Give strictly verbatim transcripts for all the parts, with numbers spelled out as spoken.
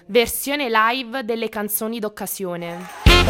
versione live delle canzoni d'occasione.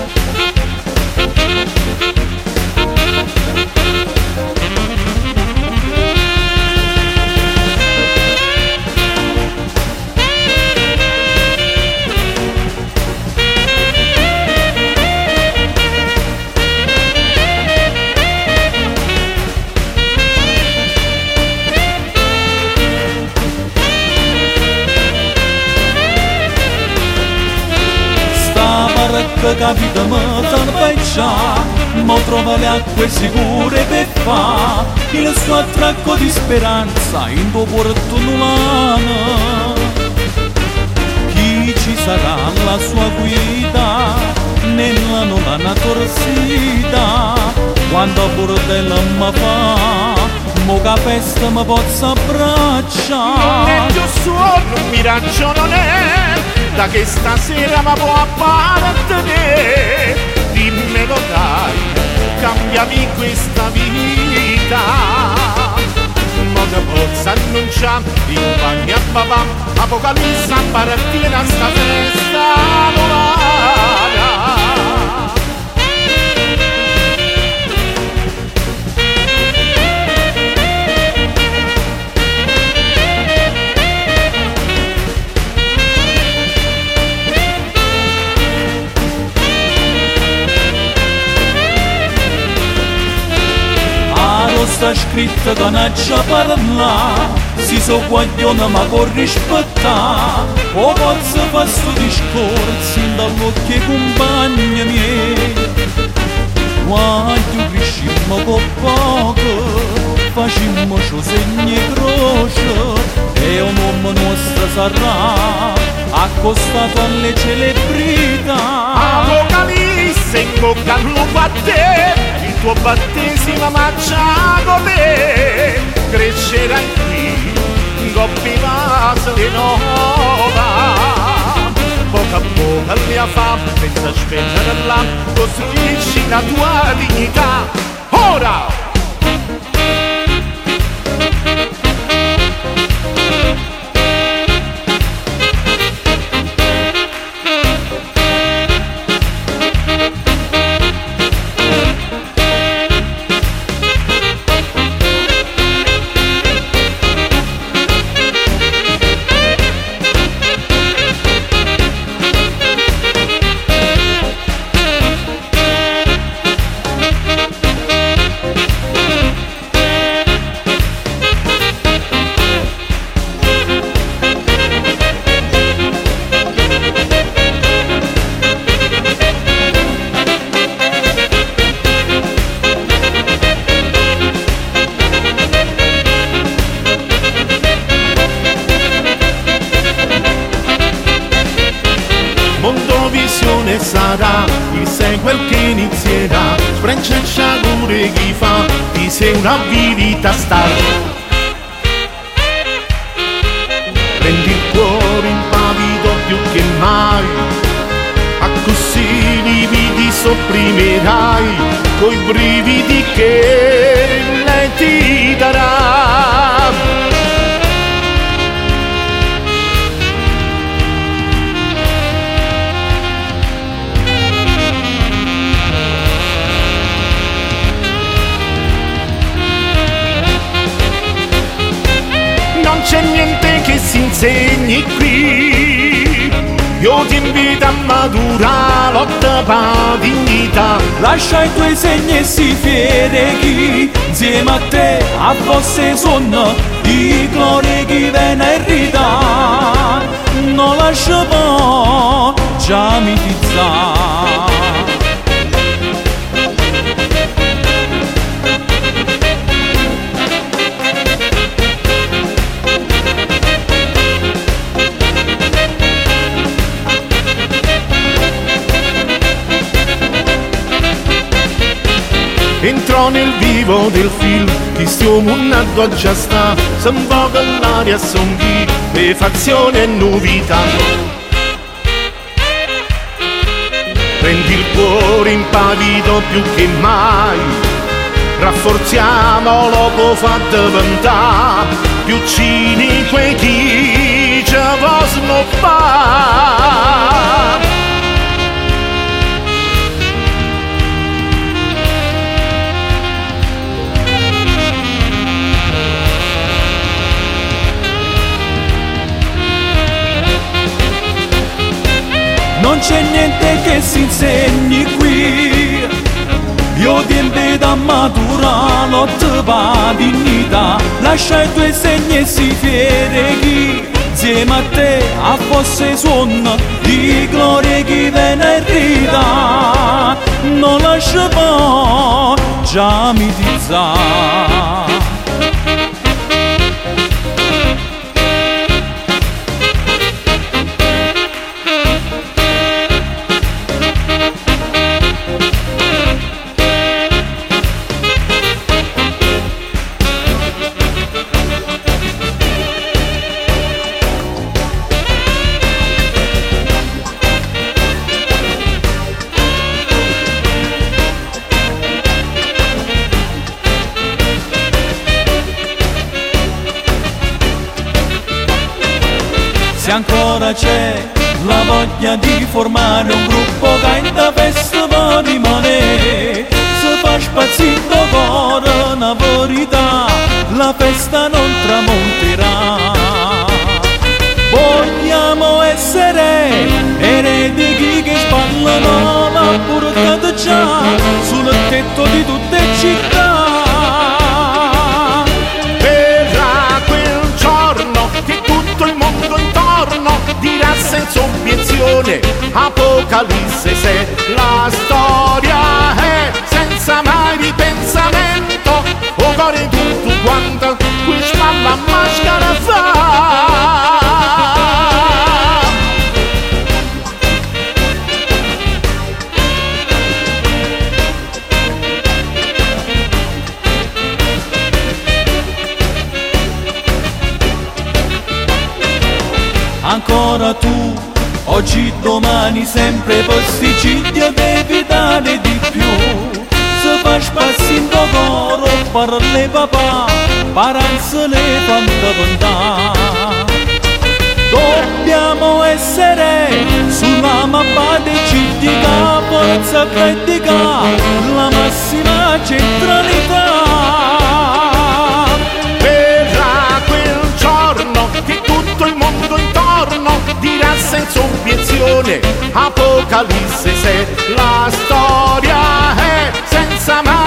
Che capita mi salveggia, mo trova le acque sicure per fa il suo attracco di speranza in tuo porto nulano. Chi ci sarà la sua guida nella nulana torsita, quando bordella mi fa, mo che festa mi possa abbracciare. Non è giusto, non mi ragiono né da che stasera ma può appartenere. Dimmelo dai, cambiami questa vita. Ma ne posso annunciare in bagno a papà, Apocalisse appartiene a sta festa volare. Sta scritta che non c'è parla, si so guaglione ma con rispettare, o posso fare sto discorso dall'occhio ai compagni miei. Quando crescimmo con poco, facimmo ciò segni e croce, e un uomo nostro sarà accostato alle celebrità. Apocalisse, in bocca al lupo a te, il tuo battesimo mangia con te, crescerai qui, coppi vasili nova. Poco a poco la mia fame, senza spendere là, costruisci la tua dignità. Ora! Mondovisione sarà il sequel che inizierà, sfreccia sciagure chi fa, ti sei una vivita star. Prendi il cuore impavido più che mai, a così lividi sopprimerai, coi brividi che lei ti darà. Non c'è niente che si insegni qui, io ti invito a maturare, lotta per dignità. Lascia i tuoi segni e si fiere chi, insieme a te a vostre sonno, di gloria chi viene a ridare. Non lascia po', già mi tizzare. Entrò nel vivo del film, chi stiamo mondo già sta, se un po' con l'aria songhi, le fazioni e novità. Prendi il cuore impavido più che mai, rafforziamolo può far diventare più cinico e chi ce possono fare. non c'è niente che si insegni qui. Io ti invito a maturare lotta per dignità, lascia i tuoi segni e si fiere chi insieme a te a fosse suono di gloria chi viene e rida, non lascia poi già mitizzare. Se ancora c'è la voglia di formare un gruppo che in da festa può rimanere, se fa spazzito cuore una verità, la festa non tramonterà. Vogliamo essere eredi che spallano la portata già sul tetto di tutte le città. Dirà senza obiezione, Apocalisse se la storia è senza mai ripensamento, o cuore tutto quanto qui spalla maschera fa. Ancora tu, oggi, domani, sempre posticipio devi dare di più. Se fai spazio in tuo coro, parli papà, paranzole quanta bontà. Dobbiamo essere sulla mappa dei città, forza critica, la massima centralità. Dirà senza obiezione, Apocalisse se la storia è senza mai